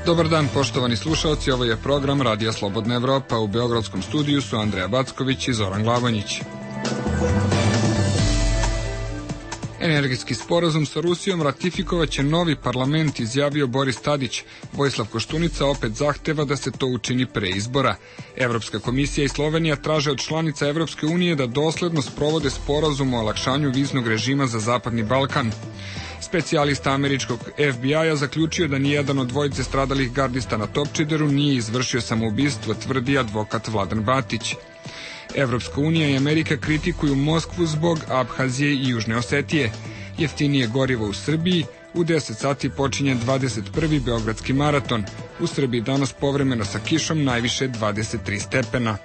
Dobar dan, poštovani slušalci, ovo je program Radija Slobodna Evropa. U beogradskom studiju su Andreja Backović i Zoran Glavonjić. Energetski sporazum sa Rusijom ratifikovaće novi parlament, izjavio Boris Tadić. Vojislav Koštunica opet zahteva da se to učini pre izbora. Evropska komisija i Slovenija traže od članica Evropske unije da dosledno sprovode sporazum o olakšanju viznog režima za Zapadni Balkan. Specijalista američkog FBI-a zaključio da nijedan od dvojice stradalih gardista na Topčideru nije izvršio samoubistvo, tvrdi advokat Vladan Batić. Evropska unija i Amerika kritikuju Moskvu zbog Abhazije i Južne Osetije. Jeftinije gorivo u Srbiji, u 10 sati počinje 21. Beogradski maraton. U Srbiji danas povremeno sa kišom najviše 23 stepena.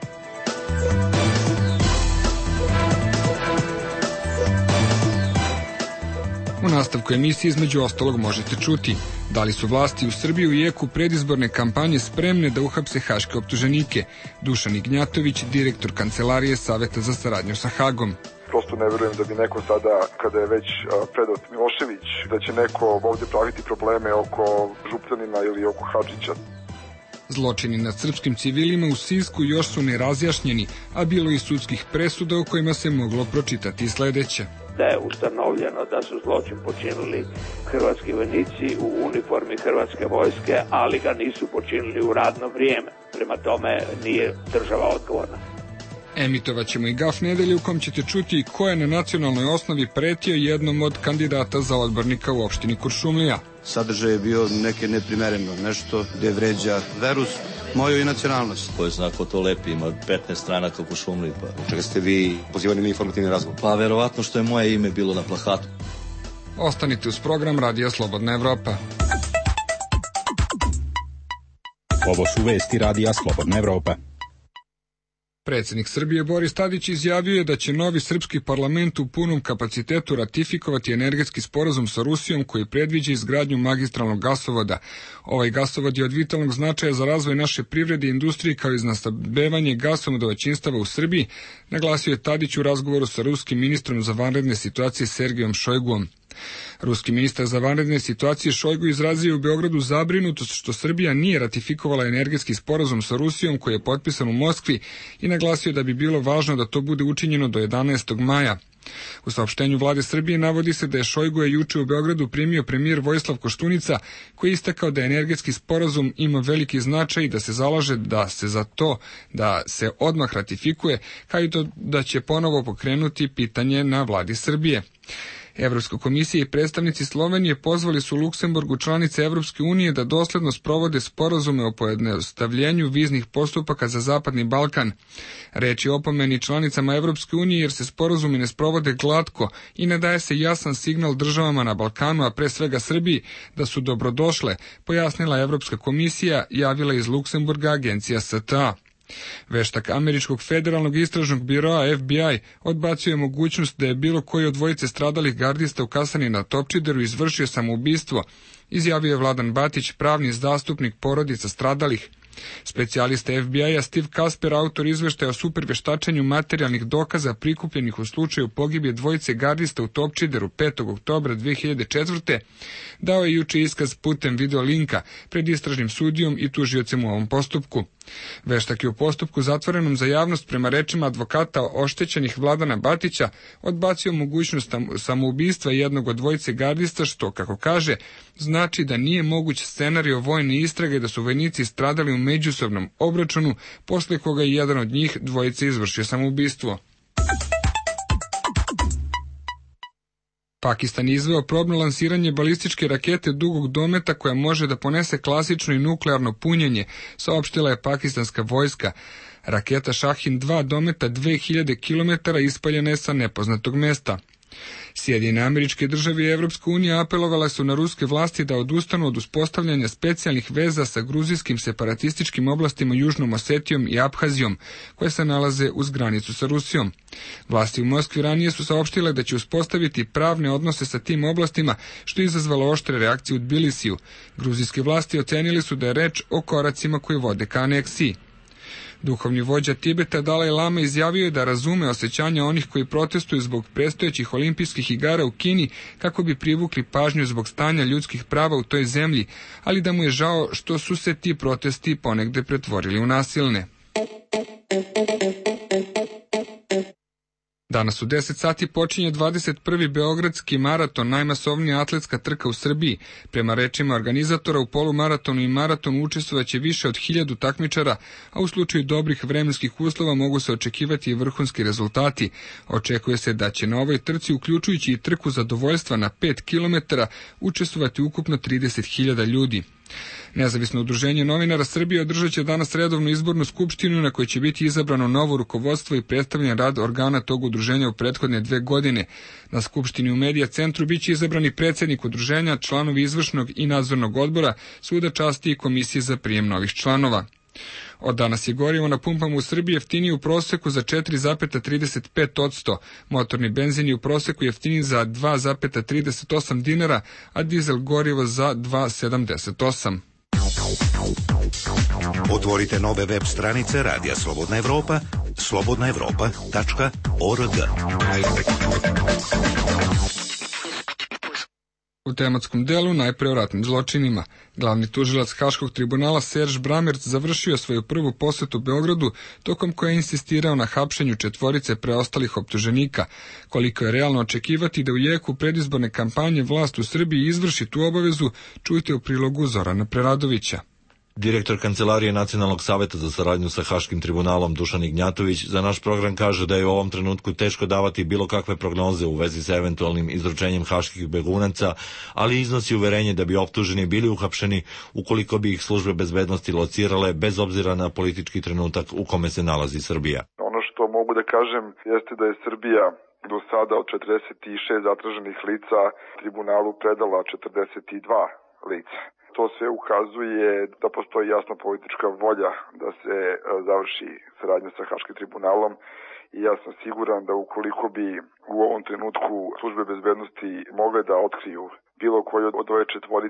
U nastavku emisije između ostalog možete čuti da li su vlasti u Srbiji u jeku predizborne kampanje spremne da uhapse haške optuženike. Dušan Ignjatović, direktor Kancelarije Saveta za saradnju sa Hagom. Prosto ne verujem da bi neko sada, kada je već predat Milošević, da će neko ovdje praviti probleme oko Župljanina ili oko Hadžića. Zločini nad srpskim civilima u Sisku još su nerazjašnjeni, a bilo i sudskih presuda u kojima se moglo pročitati sledeće. Da je ustanovljeno da su zločin počinili hrvatski vojnici u uniformi hrvatske vojske, ali ga nisu počinili u radno vrijeme. Prema tome nije država odgovorna. Emitovat ćemo i Gaf nedelje u kom ćete čuti ko je na nacionalnoj osnovi pretio jednom od kandidata za odbornika u opštini Kuršumlija. Sadržaj je bio neke neprimereno, nešto gde vređa veru moju i nacionalnost. Ko je zna ko to lepi, ima 15 strana kao Kuršumliji. Čega ste vi pozivani na informativni razgovor? Pa verovatno što je moje ime bilo na plakatu. Ostanite uz program Radija Slobodna Evropa. Ovo su vesti Radija Slobodna Evropa. Predsjednik Srbije Boris Tadić izjavio je da će novi srpski parlament u punom kapacitetu ratifikovati energetski sporazum sa Rusijom koji predviđa izgradnju magistralnog gasovoda. Ovaj gasovod je od vitalnog značaja za razvoj naše privrede i industrije kao i za snabdevanje gasom domaćinstava u Srbiji, naglasio je Tadić u razgovoru sa ruskim ministrom za vanredne situacije Sergejom Šojguom. Ruski ministar za vanredne situacije Šojgu izrazio u Beogradu zabrinutost što Srbija nije ratifikovala energetski sporazum sa Rusijom koji je potpisan u Moskvi i naglasio da bi bilo važno da to bude učinjeno do 11. maja. U saopštenju vlade Srbije navodi se da je Šojgu juče u Beogradu primio premijer Vojislav Koštunica koji je istakao da energetski sporazum ima veliki značaj i da se zalaže da se za to da se odmah ratifikuje, kao i da će ponovo pokrenuti pitanje na vladi Srbije. Evropska komisija i predstavnici Slovenije pozvali su Luksemburgu članice Evropske unije da dosledno sprovode sporazume o pojednostavljenju viznih postupaka za Zapadni Balkan. Reč je o opomeni članicama Evropske unije jer se sporazumi ne sprovode glatko i ne daje se jasan signal državama na Balkanu, a pre svega Srbiji, da su dobrodošle, pojasnila Evropska komisija, javila iz Luksemburga agencija STA. Veštak američkog federalnog istražnog biroa FBI odbacio je mogućnost da je bilo koji od dvojice stradalih gardista u kasarni na Topčideru izvršio samoubistvo, izjavio je Vladan Batić, pravni zastupnik porodica stradalih. Specijalista FBI-a Steve Kasper, autor izveštaja o superveštačenju materijalnih dokaza prikupljenih u slučaju pogibije dvojice gardista u Topčideru 5. oktobra 2004. dao je juče iskaz putem video linka pred istražnim sudijom i tužiocem u ovom postupku. Veštak je u postupku zatvorenom za javnost prema rečima advokata oštećenih Vladana Batića odbacio mogućnost samoubistva jednog od dvojice gardista što, kako kaže, znači da nije moguć scenario vojne istrage da su vojnici stradali u međusobnom obračunu posle koga je jedan od njih dvojice izvršio samoubistvo. Pakistan je izveo probno lansiranje balističke rakete dugog dometa koja može da ponese klasično i nuklearno punjenje, saopštila je pakistanska vojska. Raketa Shahin-2 dometa 2000 km ispaljena je sa nepoznatog mesta. Sjedinjene Američke Države i Evropska unija apelovala su na ruske vlasti da odustanu od uspostavljanja specijalnih veza sa gruzijskim separatističkim oblastima Južnom Osetijom i Abhazijom, koje se nalaze uz granicu sa Rusijom. Vlasti u Moskvi ranije su saopštile da će uspostaviti pravne odnose sa tim oblastima, što je izazvalo oštre reakcije u Tbilisiju. Gruzijske vlasti ocenili su da je reč o koracima koji vode ka aneksiji. Duhovni vođa Tibeta Dalaj Lama izjavio je da razume osjećanja onih koji protestuju zbog predstojećih olimpijskih igara u Kini kako bi privukli pažnju zbog stanja ljudskih prava u toj zemlji, ali da mu je žao što su se ti protesti ponegde pretvorili u nasilne. Danas u 10 sati počinje 21. Beogradski maraton, najmasovnija atletska trka u Srbiji. Prema rečima organizatora, u polumaratonu i maratonu učestvovaće više od 1000 takmičara, a u slučaju dobrih vremenskih uslova mogu se očekivati i vrhunski rezultati. Očekuje se da će na ovoj trci, uključujući i trku zadovoljstva na 5 km, učestvovati ukupno 30.000 ljudi. Nezavisno udruženje novinara Srbije održat će danas redovnu izbornu skupštinu na kojoj će biti izabrano novo rukovodstvo i predstavljen rad organa tog udruženja u prethodne 2 godine. Na skupštini u Medija centru biće izabrani predsjednik udruženja, članovi izvršnog i nadzornog odbora, suda časti i komisije za prijem novih članova. Od danas je gorivo na pumpama u Srbiji jeftinije u proseku za 4,35%, motorni benzin je u proseku jeftiniji za 2,38 dinara, a dizel gorivo za 2,78. Otvorite nove web stranice Radija Slobodna Evropa, slobodnaevropa.org. U tematskom delu najpre o ratnim zločinima. Glavni tužilac Haškog tribunala Serž Bramerc završio svoju prvu posetu Beogradu, tokom koje je insistirao na hapšenju 4 preostalih optuženika. Koliko je realno očekivati da u jeku predizborne kampanje vlast u Srbiji izvrši tu obavezu, čujte u prilogu Zorana Preradovića. Direktor Kancelarije Nacionalnog saveta za saradnju sa Haškim tribunalom Dušan Ignjatović za naš program kaže da je u ovom trenutku teško davati bilo kakve prognoze u vezi sa eventualnim izručenjem haških begunaca, ali iznosi uverenje da bi optuženi bili uhapšeni ukoliko bi ih službe bezbednosti locirale bez obzira na politički trenutak u kome se nalazi Srbija. Ono što mogu da kažem jeste da je Srbija do sada od 46 zatraženih lica tribunalu predala 42 lica. To sve ukazuje da postoji jasna politička volja da se završi saradnja sa Haškim tribunalom i ja sam siguran da ukoliko bi u ovom trenutku službe bezbednosti mogle da otkriju bilo koju od ove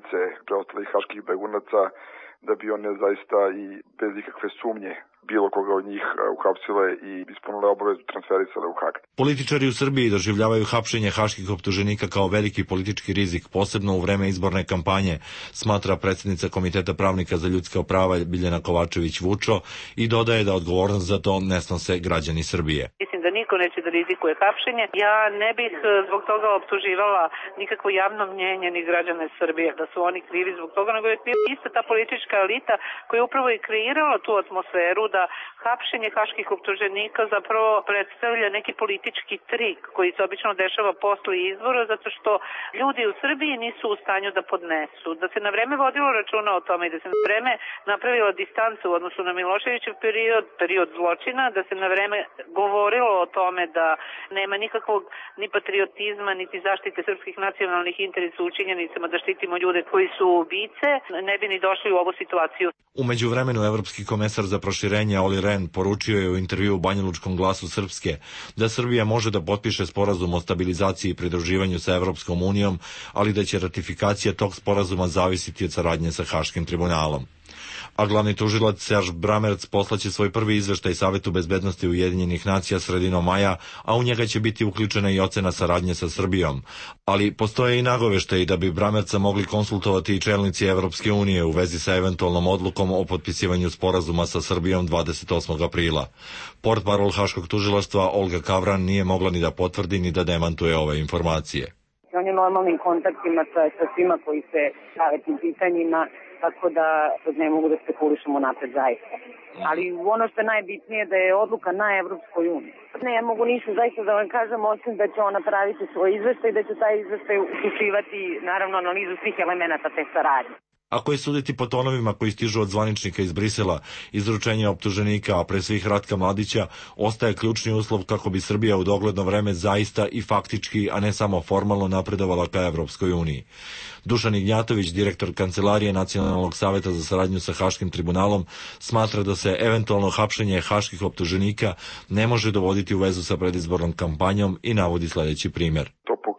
4 preostalih haških begunaca, da bi one zaista i bez ikakve sumnje bilo koga od njih uhapsile i ispunile obavezu transferisale u Hag. Političari u Srbiji doživljavaju hapšenje haških optuženika kao veliki politički rizik, posebno u vreme izborne kampanje, smatra predsjednica Komiteta pravnika za ljudska prava Biljana Kovačević-Vučo i dodaje da odgovornost za to ne snose građani Srbije. Mislim da niko neće da rizikuje hapšenje. Ja ne bih zbog toga optuživala nikakvo javno mnjenje ni građane Srbije da su oni krivi zbog toga, nego je kriva ista ta politička elita koja je upravo i kreirala tu atmosferu da hapšenje haških optuženika zapravo predstavlja neki politički trik koji se obično dešava posle izbora, zato što ljudi u Srbiji nisu u stanju da podnesu. Da se na vreme vodilo računa o tome i da se na vreme napravila distanca u odnosu na Miloševićev period zločina, da se na vreme govorilo o tome da nema nikakvog ni patriotizma, niti zaštite srpskih nacionalnih interesa u činjenicama da štitimo ljude koji su ubice, ne bi ni došli u ovu situaciju. U međuvremenu evropski komesar za proširenje Oli Rehn poručio je u intervjuu u Banjalučkom glasu Srpske da Srbija može da potpiše sporazum o stabilizaciji i pridruživanju sa Evropskom unijom, ali da će ratifikacija tog sporazuma zavisiti od saradnje sa Haškim tribunalom. A glavni tužilac Serž Bramerc poslaće svoj prvi izveštaj Savetu bezbednosti Ujedinjenih nacija sredinom maja, a u njega će biti uključena i ocena saradnje sa Srbijom. Ali postoje i nagoveštaji da bi Bramerca mogli konsultovati i čelnici Evropske unije u vezi sa eventualnom odlukom o potpisivanju sporazuma sa Srbijom 28. aprila. Portparol Haškog tužilaštva Olga Kavran nije mogla ni da potvrdi ni da demantuje ove informacije. On je normalnim kontaktima sa svima koji se bave tim pitanjima, tako da ne mogu da spekulišemo napred zaista. Ali ono što je najbitnije da je odluka na Evropskoj uniji. Ne mogu ništa zaista da vam kažem, osim da će ona praviti svoj izveštaj i da će taj izveštaj uključivati naravno analizu svih elemenata te saradnje. Ako je suditi po tonovima koji stižu od zvaničnika iz Brisela, izručenje optuženika, a pre svih Ratka Mladića, ostaje ključni uslov kako bi Srbija u dogledno vreme zaista i faktički, a ne samo formalno napredovala ka Evropskoj uniji. Dušan Ignjatović, direktor Kancelarije Nacionalnog saveta za saradnju sa Haškim tribunalom, smatra da se eventualno hapšenje haških optuženika ne može dovoditi u vezu sa predizbornom kampanjom i navodi sledeći primjer. To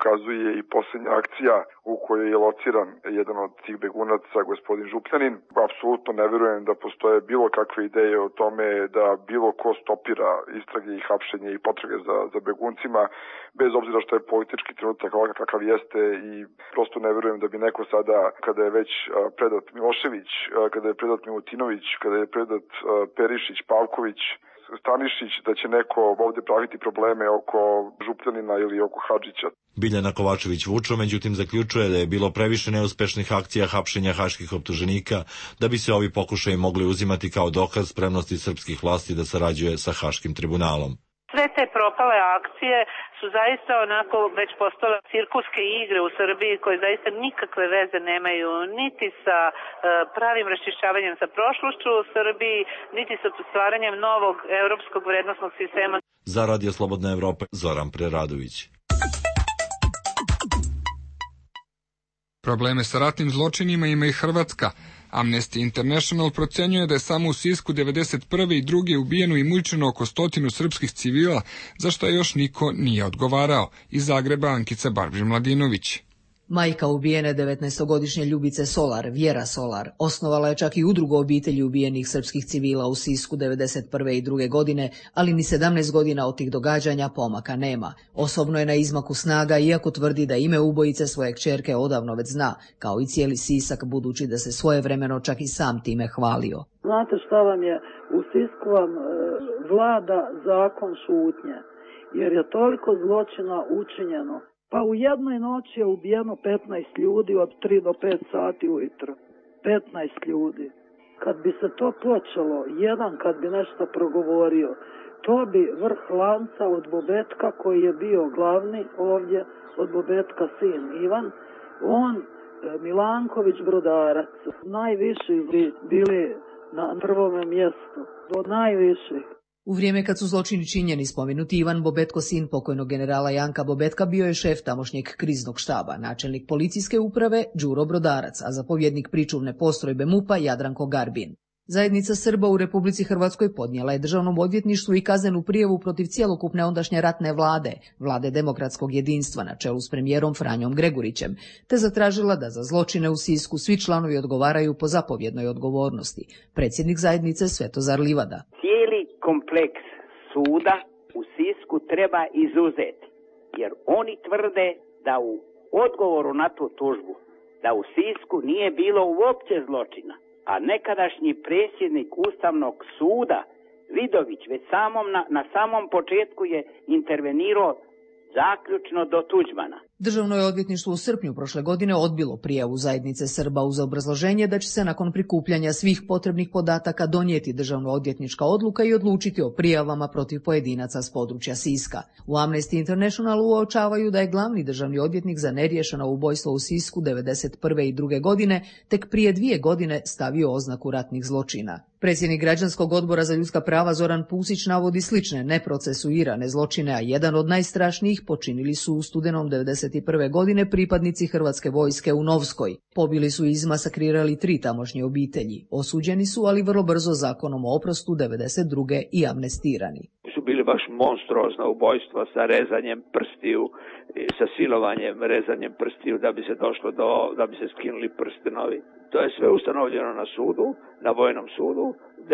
pokazuje i posljednja akcija u kojoj je lociran jedan od tih begunaca, gospodin Župljanin. Apsolutno ne verujem da postoje bilo kakve ideje o tome da bilo ko stopira istrage i hapšenje i potrage za beguncima, bez obzira što je politički trenutak ovakav kakav jeste, i prosto ne verujem da bi neko sada, kada je već predat Milošević, kada je predat Milutinović, kada je predat Perišić, Pavković, Stanišić, da će neko ovdje praviti probleme oko Župljanina ili oko Hadžića. Biljana Kovačević-Vučo međutim zaključuje da je bilo previše neuspešnih akcija hapšenja haških optuženika da bi se ovi pokušaji mogli uzimati kao dokaz spremnosti srpskih vlasti da sarađuje sa Haškim tribunalom. Sve te propale akcije su zaista onako već postale cirkuske igre u Srbiji koje zaista nikakve veze nemaju niti sa pravim raščišćavanjem sa prošlošću u Srbiji, niti sa stvaranjem novog europskog vrednosnog sistema. Za Radio Slobodne Evrope, Zoran Preradović. Probleme sa ratnim zločinima ima i Hrvatska. Amnesty International procenjuje da je samo u Sisku 1991. i 1992. ubijeno i mučeno oko 100 srpskih civila, za što još niko nije odgovarao. Iz Zagreba Ankica Barbži-Mladinović. Majka ubijene 19-godišnje Ljubice Solar, Vjera Solar, osnovala je čak i udrugu obitelji ubijenih srpskih civila u Sisku 1991. i 1992. godine, ali ni 17 godina od tih događanja pomaka nema. Osobno je na izmaku snaga, iako tvrdi da ime ubojice svoje kćerke odavno već zna, kao i cijeli Sisak, budući da se svojevremeno čak i sam time hvalio. Znate šta vam je? U Sisku vam vlada zakon šutnje, jer je toliko zločina učinjeno. Pa u jednoj noći je ubijeno 15 ljudi od 3 do 5 sati ujutro. 15 ljudi. Kad bi se to počelo, jedan kad bi nešto progovorio, to bi vrh lanca od Bobetka koji je bio glavni ovdje, od Bobetka sin Ivan, on, Milanković Brodarac, najviši bi bili na prvome mjestu, do najviših. U vrijeme kad su zločini činjeni, spomenuti Ivan Bobetko, sin pokojnog generala Janka Bobetka, bio je šef tamošnjeg kriznog štaba, načelnik policijske uprave Đuro Brodarac, a zapovjednik pričuvne postrojbe MUP-a Jadranko Garbin. Zajednica Srba u Republici Hrvatskoj podnijela je Državnom odvjetništvu i kaznenu prijavu protiv cjelokupne ondašnje ratne vlade, vlade demokratskog jedinstva na čelu s premijerom Franjom Gregurićem, te zatražila da za zločine u Sisku svi članovi odgovaraju po zapovjednoj odgovornosti. Predsjednik zajednice Svetozar Livada. Cijeli kompleks suda u Sisku treba izuzeti, jer oni tvrde da u odgovoru na tu tužbu, da u Sisku nije bilo uopće zločina. A nekadašnji predsjednik Ustavnog suda, Vidović, već na samom početku je intervenirao zaključno do Tuđmana. Državno je odvjetništvo u srpnju prošle godine odbilo prijavu zajednice Srba uz obrazloženje da će se nakon prikupljanja svih potrebnih podataka donijeti državno-odvjetnička odluka i odlučiti o prijavama protiv pojedinaca s područja Siska. U Amnesty Internationalu uočavaju da je glavni državni odvjetnik za neriješeno ubojstvo u Sisku 1991. i 1992. godine tek prije 2 godine stavio oznaku ratnih zločina. Predsjednik Građanskog odbora za ljudska prava Zoran Pusić navodi slične neprocesuirane zločine, a jedan od najstrašnijih počinili su u studenom 1991. godine pripadnici Hrvatske vojske u Novskoj. Pobili su i izmasakrirali 3 tamošnje obitelji. Osuđeni su, ali vrlo brzo zakonom o oprostu 1992. i amnestirani. Su bili baš monstruozna ubojstva sa rezanjem prstiju, sa silovanjem, rezanjem prstiju da bi se došlo da bi se skinuli prstenovi. To je sve ustanovljeno na sudu, na vojnom sudu,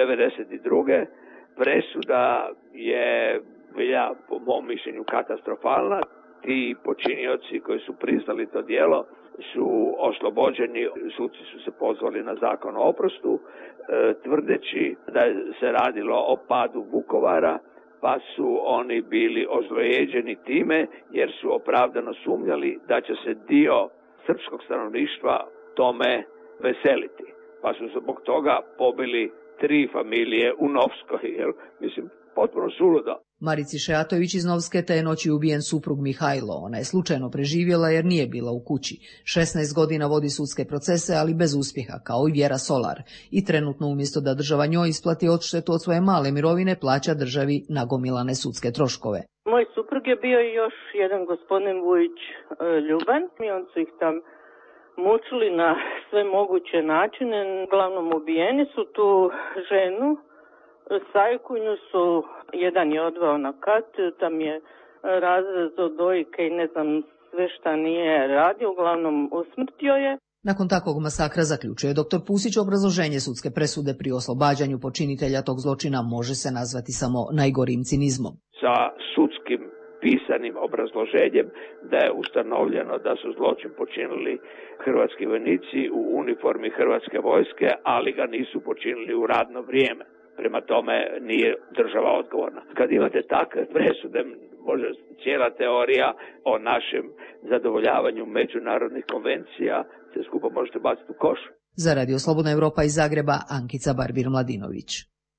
1992. Presuda je bila, po mom mišljenju, katastrofalna. Ti počinioci koji su priznali to djelo su oslobođeni, suci su se pozvali na zakon o oprostu, tvrdeći da se radilo o padu Vukovara, pa su oni bili ozlojeđeni time jer su opravdano sumnjali da će se dio srpskog stanovništva tome veseliti. Pa su zbog toga pobili 3 familije u Novskoj, mislim, potpuno suludo. Marici Šeatović iz Novske te je noći ubijen suprug Mihajlo. Ona je slučajno preživjela jer nije bila u kući. 16 godina vodi sudske procese, ali bez uspjeha, kao i Vjera Solar. I trenutno umjesto da država njoj isplati odštetu od svoje male mirovine, plaća državi nagomilane sudske troškove. Moj suprug je bio i još jedan gospodin Vujić Ljuban i on su ih tam mučili na sve moguće načine. Uglavnom ubijeni su tu ženu, sajkunju su, jedan je odveo na kat, tam je razrezo dojke i ne znam sve šta nije radio, uglavnom usmrtio je. Nakon takvog masakra, zaključuje dr. Pusić, obrazloženje sudske presude pri oslobađanju počinitelja tog zločina može se nazvati samo najgorim cinizmom. Sa sudskim pisanim obrazloženjem da je ustanovljeno da su zločin počinili hrvatski vojnici u uniformi hrvatske vojske, ali ga nisu počinili u radno vrijeme. Prema tome nije država odgovorna. Kad imate takve presude, može cijela teorija o našem zadovoljavanju međunarodnih konvencija se skupo možete baciti u koš. Za Radio Slobodna Evropa iz Zagreba, Ankica Barbir-Mladinović.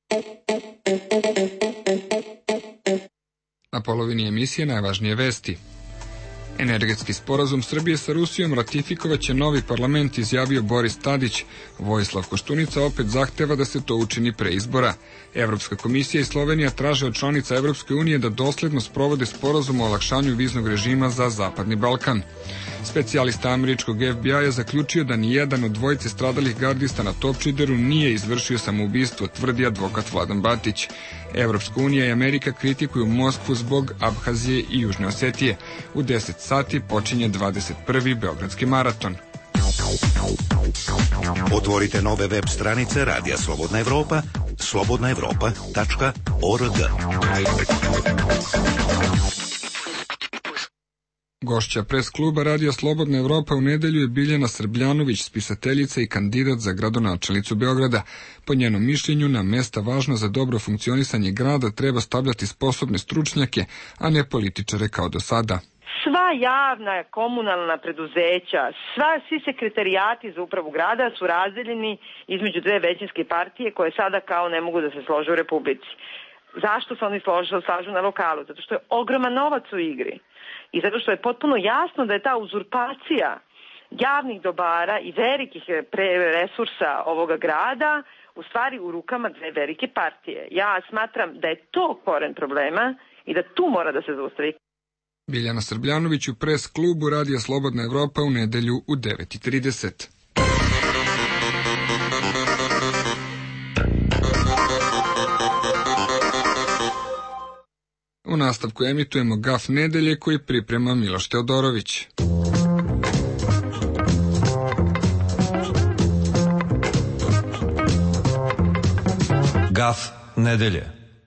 Na polovini emisije najvažnije vesti. Energetski sporazum Srbije sa Rusijom ratifikovaće novi parlament, izjavio Boris Tadić. Vojislav Koštunica opet zahteva da se to učini pre izbora. Evropska komisija i Slovenija traže od članica Evropske unije da dosledno sprovode sporazum o olakšanju viznog režima za Zapadni Balkan. Specijalista američkog FBI-a zaključio da ni jedan od dvojice stradalih gardista na Topčideru nije izvršio samoubistvo, tvrdi advokat Vladan Batić. Evropska unija i Amerika kritikuju Moskvu zbog Abhazije i Južne Osetije. U 10 sati počinje 21. Beogradski maraton. Otvorite nove web stranice Radija Slobodna Evropa, slobodnaevropa.org. Gošća pres kluba Radija Slobodna Evropa u nedelju je Biljana Srbljanović, spisateljica i kandidat za gradonačelnicu Beograda. Po njenom mišljenju, na mesta važna za dobro funkcionisanje grada treba stavljati sposobne stručnjake, a ne političare kao do sada. Sva javna komunalna preduzeća, svi sekretarijati za upravu grada su razdeljeni između dve većinske partije koje sada kao ne mogu da se slože u Republici. Zašto se oni slažu na lokalu? Zato što je ogroman novac u igri. I zato što je potpuno jasno da je ta uzurpacija javnih dobara i velikih resursa ovoga grada u stvari u rukama dve velike partije. Ja smatram da je to koren problema i da tu mora da se zaustavi. Biljana Srbljanović u pres klubu Radija Slobodna Evropa u nedelju u 9:30. U nastavku emitujemo Gaf nedelje koji priprema Miloš Teodorović. Gaf nedelje.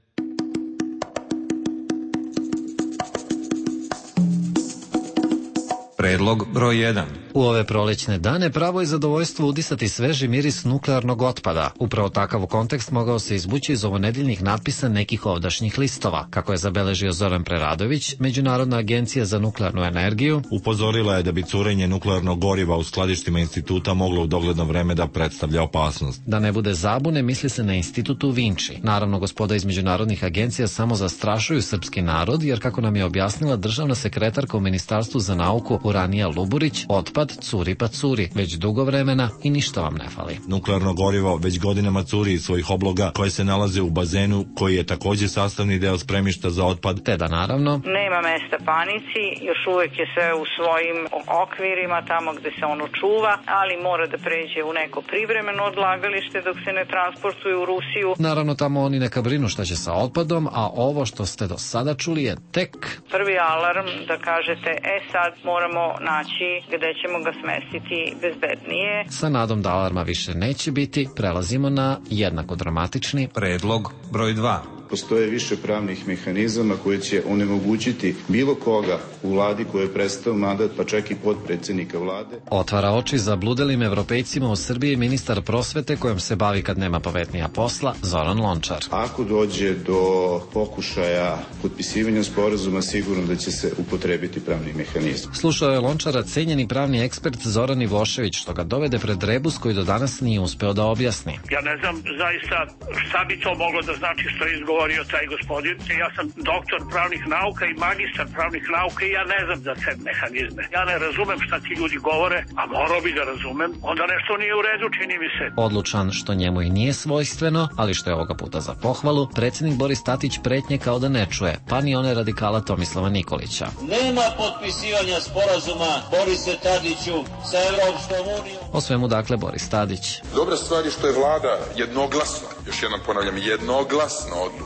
Predlog broj 1. U ove prolećne dane pravo je zadovoljstvo udisati sveži miris nuklearnog otpada. Upravo takav kontekst mogao se izvući iz ovonedeljnih natpisa nekih ovdašnjih listova. Kako je zabeležio Zoran Preradović, Međunarodna agencija za nuklearnu energiju upozorila je da bi curenje nuklearnog goriva u skladištima instituta moglo u dogledno vreme da predstavlja opasnost. Da ne bude zabune, misli se na institut u Vinči. Naravno, gospoda iz međunarodnih agencija samo zastrašuju srpski narod, jer kako nam je objasnila državna sekretarka u Ministarstvu za nauku Uranija Luburić, otpad curi pa curi, već dugo vremena i ništa vam ne fali. Nuklearno gorivo već godinama curi iz svojih obloga koje se nalaze u bazenu, koji je također sastavni deo spremišta za otpad. Te da naravno nema mesta panici, još uvek je sve u svojim okvirima tamo gde se ono čuva, ali mora da pređe u neko privremeno odlagalište dok se ne transportuje u Rusiju. Naravno, tamo oni neka brinu šta će sa otpadom, a ovo što ste do sada čuli je tek prvi alarm da kažete, sad moramo naći gde ćemo ga smestiti bezbednije. Sa nadom da alarma više neće biti, prelazimo na jednako dramatični predlog broj 2. Postoje više pravnih mehanizama koji će onemogućiti bilo koga u vladi koje je prestao mandat, pa čak i potpredsjednika vlade. Otvara oči za bludelim evropejcima u Srbiji ministar prosvete kojom se bavi kad nema pametnija posla, Zoran Lončar. Ako dođe do pokušaja potpisivanja sporazuma, sigurno da će se upotrebiti pravni mehanizam. Slušao je Lončara cenjeni pravni ekspert Zoran Ivošević, što ga dovede pred rebus koji do danas nije uspeo da objasni. Ja ne znam zaista šta bi to moglo da znači što je izgovorio taj gospodin. Ja sam doktor pravnih nauka i magistar pravnih nauka i ja ne znam za te mehanizme. Ja ne razumem šta ti ljudi govore, a morao bi da razumem. Onda nešto nije u redu, čini mi se. Odlučan, što njemu i nije svojstveno, ali što je ovoga puta za pohvalu, predsjednik Boris Tadić pretnje kao da ne čuje, pa ni one radikala Tomislava Nikolića. Nema potpisivanja sporazuma, Borise Tadiću, sa Evropskom unijom. O svemu dakle Boris Tadić. Dobra stvar je što je vlada jednoglasno, još jednom ponavljam, jednoglasno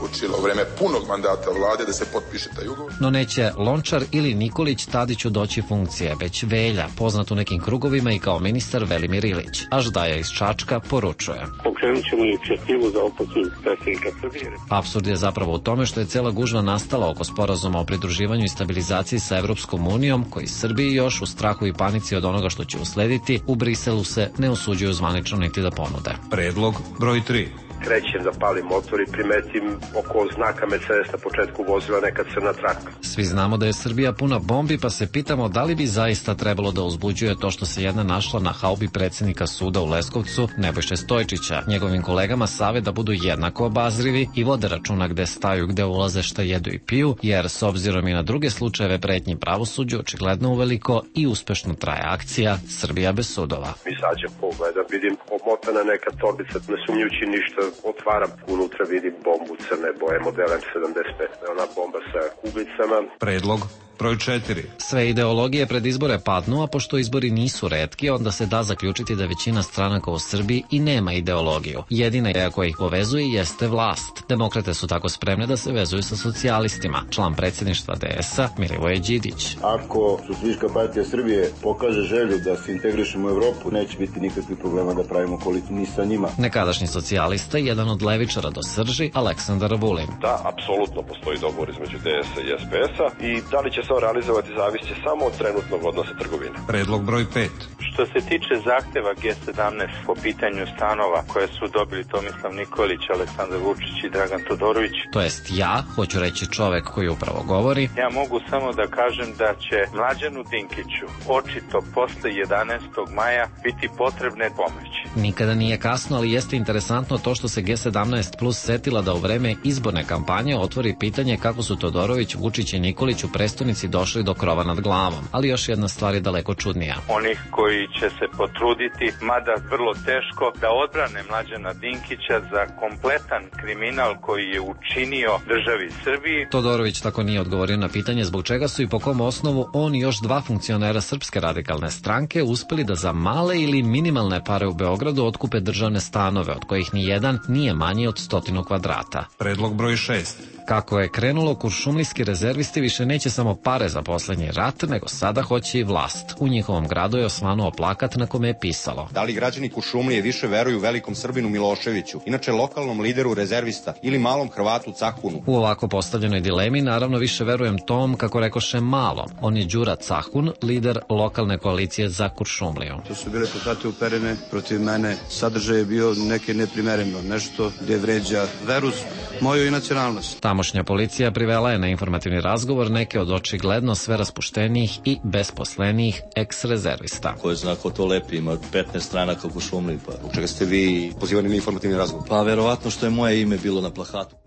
odlučila u vreme punog mandata vlade da se potpiše taj ugovor. No neće Lončar ili Nikolić Tadiću doći funkcije, već Velja, poznat u nekim krugovima i kao ministar Velimir Ilić. Aždaja iz Čačka poručuje. Pokrenut ćemo inicijativu za opoziv predsjednika Srbije. Apsurd je zapravo u tome što je cela gužva nastala oko sporazuma o pridruživanju i stabilizaciji sa Evropskom unijom, koji Srbiji još u strahu i panici od onoga što će uslediti, u Briselu se ne usuđuju zvanično niti da ponude. Predlog broj 3. Krećem da palim motor i primetim oko znaka Mercedes na početku vozila neka crna traka. Svi znamo da je Srbija puna bombi, pa se pitamo da li bi zaista trebalo da uzbuđuje to što se jedna našla na haubi predsjednika suda u Leskovcu, Nebojše Stojčića. Njegovim kolegama savjet da budu jednako obazrivi i vode računa gde staju, gde ulaze, šta jedu i piju, jer s obzirom i na druge slučajeve pretnji pravosuđu, očigledno uveliko i uspešno traje akcija Srbija bez sudova. Izađem, pogledam, vidim omotana neka torbica, ne sumnjujući ništa, otvaram, unutra vidim bombu crne boje modela M75, ona bomba sa kuglicama. Predlog broj 4. Sve ideologije pred izbore padnu, a pošto izbori nisu retki, onda se da zaključiti da većina stranaka u Srbiji i nema ideologiju. Jedina ideja koja ih povezuje jeste vlast. Demokrate su tako spremne da se vezuju sa socijalistima. Član predsjedništva DS-a Milivoje Đidić. Ako Socijalistička partija Srbije pokaže želju da se integrišemo u Evropu, neće biti nikakvih problema da pravimo koaliciju ni sa njima. Nekadašnji socijalista, jedan od levičara do srži, Aleksandar Vulin. Da, apsolutno postoji dogovor između DS-a i SPS-a i da li će se realizovati zavisi samo od trenutnog odnosa trgovine. Predlog broj 5. Što se tiče zahteva G17 po pitanju stanova koje su dobili Tomislav Nikolić, Aleksandar Vučić i Dragan Todorović. To jest ja, hoću reći čovek koji upravo govori. Ja mogu samo da kažem da će Mlađanu Dinkiću očito posle 11. maja biti potrebne pomoći. Nikada nije kasno, ali jeste interesantno to što se G17 plus setila da u vreme izborne kampanje otvori pitanje kako su Todorović, Vučić i Nikolić u prestonici došli do krova nad glavom. Ali još jedna stvar je daleko čudnija. Onih koji će se potruditi, mada vrlo teško, da odbrane Mlađana Dinkića za kompletan kriminal koji je učinio državi Srbiji. Todorović tako nije odgovorio na pitanje zbog čega su i po kom osnovu on i još dva funkcionera Srpske radikalne stranke uspeli da za male ili minimalne pare u Beogradu otkupe državne stanove, od kojih ni jedan nije manji od 100 kvadrata. Predlog broj 6. Kako je krenulo, kuršumlijski rezervisti više neće samo pare za poslednji rat, nego sada hoće i vlast. U njihovom gradu je osvanuo plakat na kome je pisalo: da li građani Kuršumlije više veruju velikom Srbinu Miloševiću, inače lokalnom lideru rezervista, ili malom Hrvatu Cahunu? U ovako postavljenoj dilemi naravno više verujem tom, kako rekoše, malom. On je Đura Cahun, lider lokalne koalicije za Kuršumliju. To su bile plakate uperene protiv mene. Sadržaj je bio neke neprimereno, nešto gde vređa veru moju i nacionalnost. Tamošnja policija privela je na informativni razgovor neke od očigledno sve raspuštenijih i besposlenijih eks-rezervista. Ko je zna ko to lepi, ima 15 stranaka u Kuršumliji. Pa. U čega ste vi pozivani na informativni razgovor? Pa verovatno što je moje ime bilo na plakatu.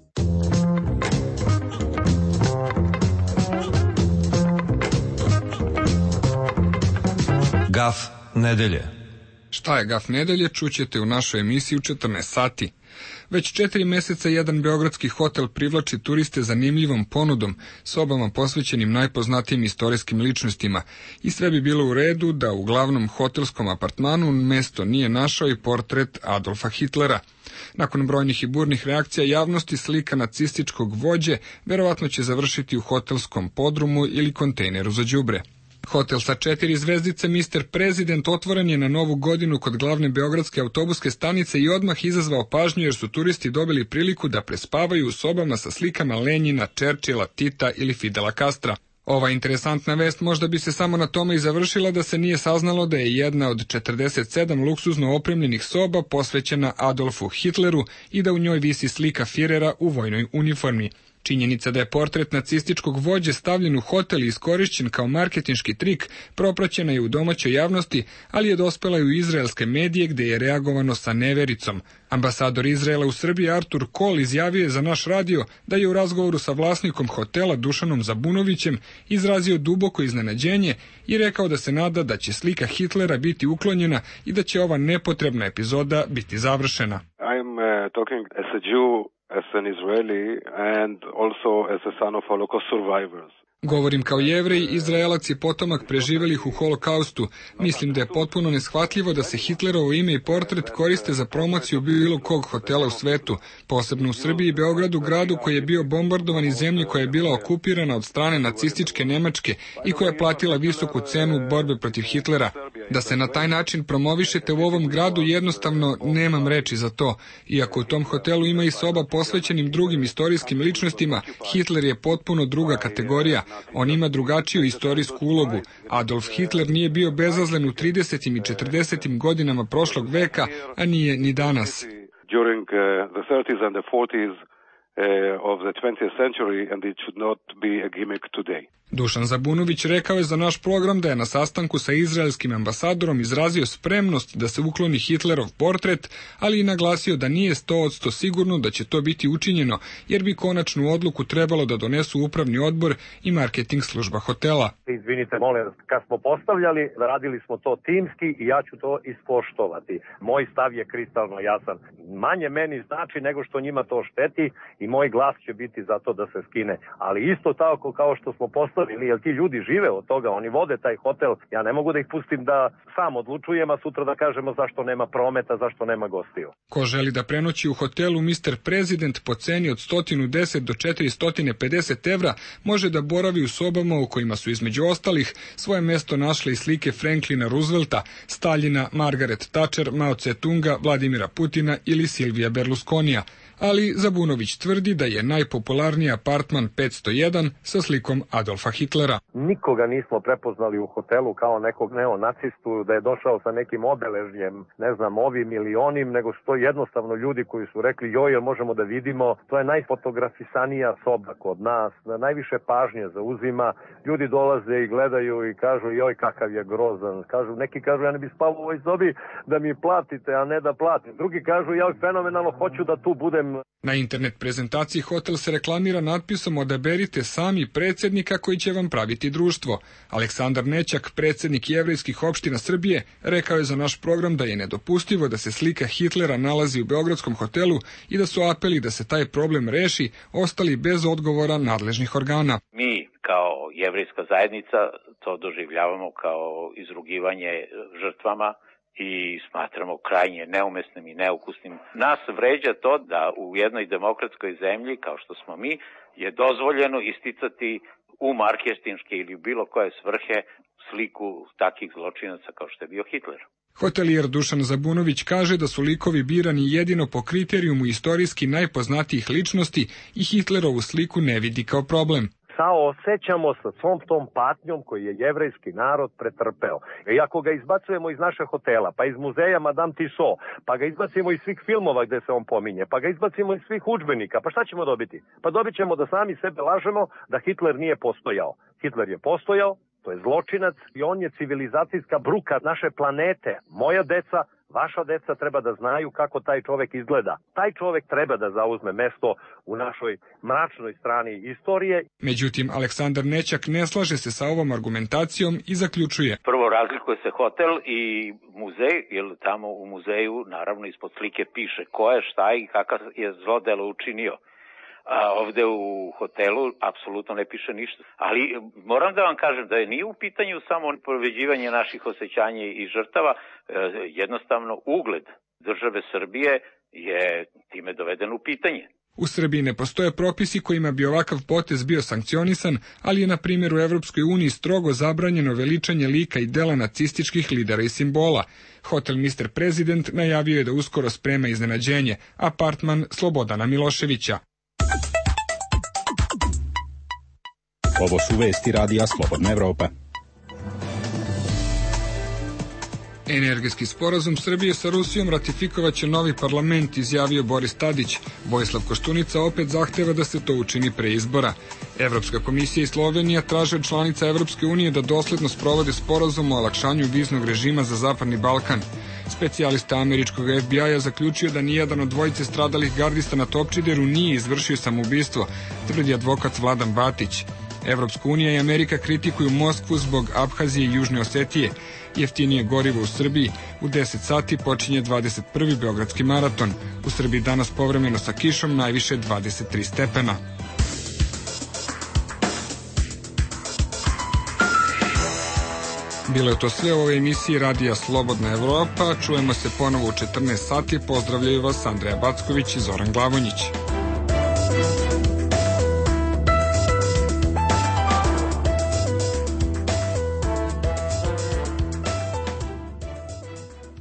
Gaf nedelje. Šta je Gaf nedelje, čućete u našoj emisiji u 14 sati. Već 4 meseca jedan beogradski hotel privlači turiste zanimljivom ponudom, sobama posvećenim najpoznatijim istorijskim ličnostima, i sve bi bilo u redu da u glavnom hotelskom apartmanu mesto nije našao i portret Adolfa Hitlera. Nakon brojnih i burnih reakcija javnosti, slika nacističkog vođe verovatno će završiti u hotelskom podrumu ili kontejneru za đubre. Hotel sa 4 zvezdice Mr. President otvoren je na Novu godinu kod glavne beogradske autobuske stanice i odmah izazvao pažnju jer su turisti dobili priliku da prespavaju u sobama sa slikama Lenjina, Čerčila, Tita ili Fidela Castra. Ova interesantna vest možda bi se samo na tome i završila da se nije saznalo da je jedna od 47 luksuzno opremljenih soba posvećena Adolfu Hitleru i da u njoj visi slika Firera u vojnoj uniformi. Činjenica da je portret nacističkog vođe stavljen u hotel i iskorišćen kao marketinški trik propraćena je u domaćoj javnosti, ali je dospela i u izraelske medije gde je reagovano sa nevericom. Ambasador Izraela u Srbiji Artur Kol izjavio je za naš radio da je u razgovoru sa vlasnikom hotela Dušanom Zabunovićem izrazio duboko iznenađenje i rekao da se nada da će slika Hitlera biti uklonjena i da će ova nepotrebna epizoda biti završena. I'm talking as a Jew, as an Israeli, and also as a son of Holocaust survivors. Govorim kao Jevrej, Izraelac i potomak preživelih u holokaustu. Mislim da je potpuno neshvatljivo da se Hitlerovo ime i portret koriste za promociju bilo kog hotela u svetu, posebno u Srbiji i Beogradu, gradu koji je bio bombardovan i zemlji koja je bila okupirana od strane nacističke Nemačke i koja je platila visoku cenu borbe protiv Hitlera. Da se na taj način promovišete u ovom gradu, jednostavno nemam reči za to. Iako u tom hotelu ima i soba posvećenim drugim istorijskim ličnostima, Hitler je potpuno druga kategorija. On ima drugačiju istorijsku ulogu. Adolf Hitler nije bio bezazlen u 30. i 40. godinama prošlog veka, a nije ni danas. During the 30s and the 40s of the 20th century, and it should not be a gimmick today. Dušan Zabunović rekao je za naš program da je na sastanku sa izraelskim ambasadorom izrazio spremnost da se ukloni Hitlerov portret, ali i naglasio da nije 100% sigurno da će to biti učinjeno, jer bi konačnu odluku trebalo da donesu upravni odbor i marketing služba hotela. Izvinite, molim, kad smo postavljali, radili smo to timski i ja ću to ispoštovati. Moj stav je kristalno jasan. Manje meni znači nego što njima to šteti i moj glas će biti za to da se skine. Ali isto tako kao što smo postavili, jer ti ljudi žive od toga, oni vode taj hotel, ja ne mogu da ih pustim da sam odlučujem, a sutra da kažemo zašto nema prometa, zašto nema gostiju. Ko želi da prenoći u hotelu Mr. President po ceni od 110 do 450 evra, može da boravi u sobama u kojima su između ostalih svoje mesto našle i slike Franklina Roosevelta, Staljina, Margaret Thatcher, Mao Tse-tunga, Vladimira Putina ili Silvija Berlusconija. Ali Zabunović tvrdi da je najpopularniji apartman 501 sa slikom Adolfa Hitlera. Nikoga nismo prepoznali u hotelu kao nekog neonacistu, da je došao sa nekim obeležjem, ne znam, ovim ili onim, nego su to jednostavno ljudi koji su rekli joj, možemo da vidimo, to je najfotografisanija soba kod nas, najviše pažnje zauzima, ljudi dolaze i gledaju i kažu joj kakav je grozan, neki kažu ja ne bi spao u ovoj sobi da mi platite, a ne da platim, drugi kažu ja fenomenalno hoću da tu budem. Na internet prezentaciji hotel se reklamira natpisom odaberite sami predsjednika koji će vam praviti društvo. Aleksandar Nećak, predsjednik jevrejskih opština Srbije, rekao je za naš program da je nedopustivo da se slika Hitlera nalazi u beogradskom hotelu i da su apeli da se taj problem reši ostali bez odgovora nadležnih organa. Mi kao jevrejska zajednica to doživljavamo kao izrugivanje žrtvama i smatramo krajnje neumesnim i neukusnim. Nas vređa to da u jednoj demokratskoj zemlji, kao što smo mi, je dozvoljeno isticati u marketinške ili bilo koje svrhe sliku takih zločinaca kao što je bio Hitler. Hotelijer Dušan Zabunović kaže da su likovi birani jedino po kriterijumu istorijski najpoznatijih ličnosti i Hitlerovu sliku ne vidi kao problem. Saosećamo sa svom tom patnjom koji je jevrejski narod pretrpeo. I ako ga izbacujemo iz našeg hotela, pa iz muzeja Madame Tussauds, pa ga izbacimo iz svih filmova gde se on pominje, pa ga izbacimo iz svih udžbenika, pa šta ćemo dobiti? Pa dobit ćemo da sami sebe lažemo da Hitler nije postojao. Hitler je postojao, to je zločinac i on je civilizacijska bruka naše planete. Moja deca, vaša deca treba da znaju kako taj čovek izgleda. Taj čovek treba da zauzme mesto u našoj mračnoj strani istorije. Međutim, Aleksandar Nećak ne slaže se sa ovom argumentacijom i zaključuje. Prvo razlikuje se hotel i muzej, jer tamo u muzeju naravno ispod slike piše ko je, šta i kakav je zlodelo učinio. A ovde u hotelu apsolutno ne piše ništa. Ali moram da vam kažem da nije u pitanju samo povređivanje naših osjećanja i žrtava, jednostavno ugled države Srbije je time doveden u pitanje. U Srbiji ne postoje propisi kojima bi ovakav potez bio sankcionisan, ali je na primjer u Evropskoj uniji strogo zabranjeno veličanje lika i dela nacističkih lidera i simbola. Hotel Mr. President najavio je da uskoro sprema iznenađenje, apartman Slobodana Miloševića. Ovo su vesti Radija Slobodna Evropa. Energetski sporazum Srbije sa Rusijom ratifikovaće novi parlament, izjavio Boris Tadić. Vojislav Koštunica opet zahteva da se to učini pre izbora. Evropska komisija i Slovenija traže od članica Evropske unije da dosledno sprovode sporazum o olakšanju viznog režima za Zapadni Balkan. Specijalista američkog FBI-a zaključio da nijedan od dvojice stradalih gardista na Topčideru nije izvršio samoubistvo, tvrdi advokat Vladan Batić. Evropska unija i Amerika kritikuju Moskvu zbog Abhazije i Južne Osetije. Jeftinije gorivo u Srbiji. U 10 sati počinje 21. Beogradski maraton. U Srbiji danas povremeno sa kišom, najviše 23 stepena. Bilo je to sve u ovoj emisiji Radija Slobodna Evropa. Čujemo se ponovo u 14 sati. Pozdravljaju vas Andreja Backović i Zoran Glavonjić.